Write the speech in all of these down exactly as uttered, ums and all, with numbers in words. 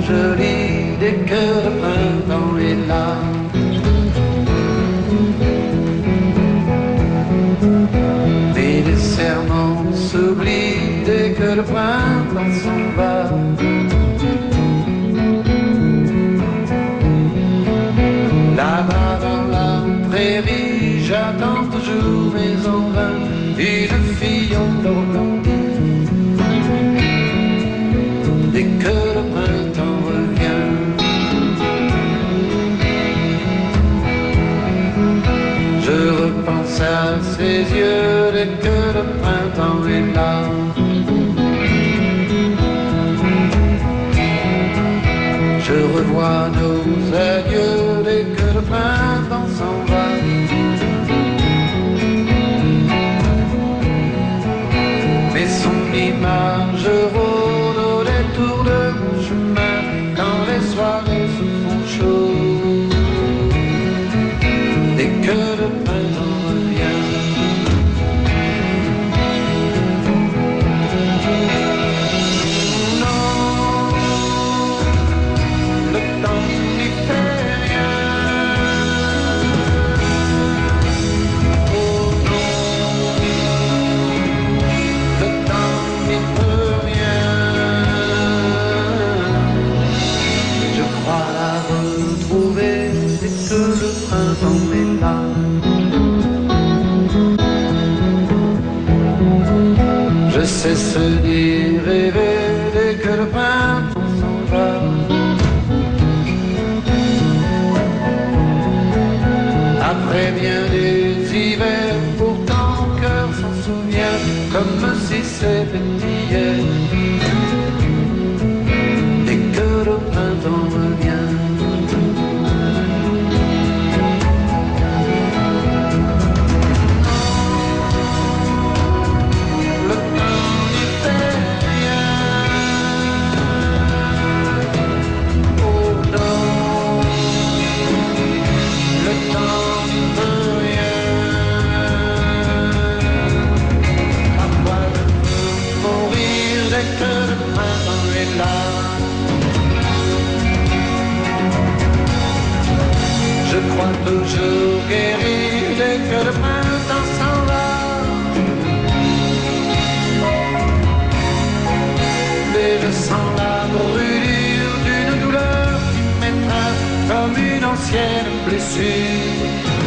jolie dès que le printemps est là. Mais les serments s'oublient dès que le printemps s'en va. Là-bas dans la prairie, j'attends toujours, mais en vain, une fille endormie. Dès que le printemps revient, je repense à ses yeux dès que le printemps est là. Je revois nos adieux dès que le printemps s'en va. Mais son image rôde au détour de mon chemin quand les soirées se font chaudes. Dès que le printemps revient, je sais se dire rêver dès que le printemps s'en va. Après bien des hivers, pourtant mon cœur s'en souvient comme si c'était hier. Dès que le printemps revient, je crois toujours guérir dès que le printemps s'en va. Mais je sens la brûlure d'une douleur qui m'étreint comme une ancienne blessure.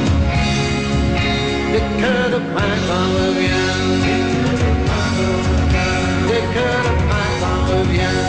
Dès que le printemps revient, dès que le printemps revient.